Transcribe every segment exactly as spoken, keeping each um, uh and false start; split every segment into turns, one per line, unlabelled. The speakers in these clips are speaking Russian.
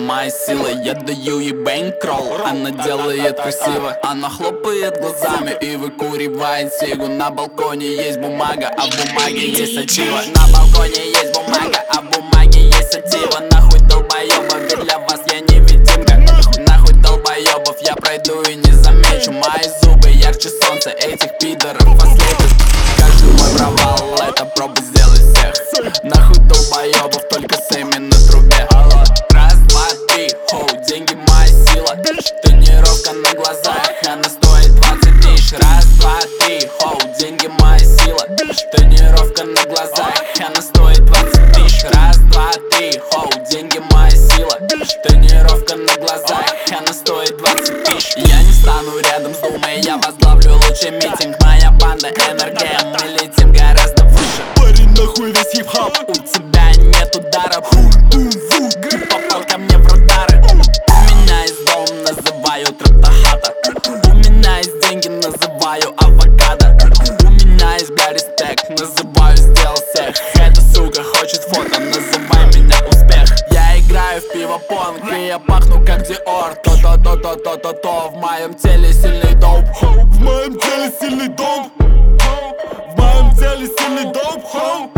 моя сила. Я даю ей бэнкролл, она делает красиво. Она хлопает глазами и выкуривает сигу. На балконе есть бумага, а в бумаге есть сатива. На балконе есть бумага, а в бумаге есть сатива. Нахуй долбоёбов, ведь для вас я невидимка. Нахуй долбоёбов, я пройду и не замечу. Мои зубы ярче солнца, этих пидоров ослепят. Каждый мой провал — это проба сделать всех. Нахуй долбоёбов, только с ими на трубе. Раз, два, три, хоу, деньги моя сила. Тренировка на глазах, она стоит двадцать тысяч. Раз, два, три, хоу, деньги моя сила. Тренировка на глазах, она стоит двадцать тысяч. Раз, два, три, хоу, деньги моя сила. Тренировка на глазах, она стоит двадцать тысяч. Я не стану рядом с Думой, я возглавлю лучший митинг. Моя банда эн эр гэ, мы летим гораздо выше.
Парень, нахуй весь хип-хоп.
У тебя нет ударов, ты попал ко мне в радары. У меня есть дом, называю Тратахата. У меня есть деньги, называю авокадо. У меня есть, бля, респект, называю сделал всех. Эта сука хочет фото, называй меня успех. Я играю в пиво-понг, и я пахну как Диор. То-то-то-то-то-то-то, в моем теле сильный доп.
В моем теле сильный доп. В моем теле сильный доп, хоу.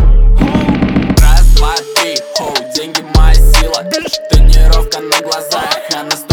Раз, два, три, хоу, деньги моя сила. Тренировка на глазах, она стоит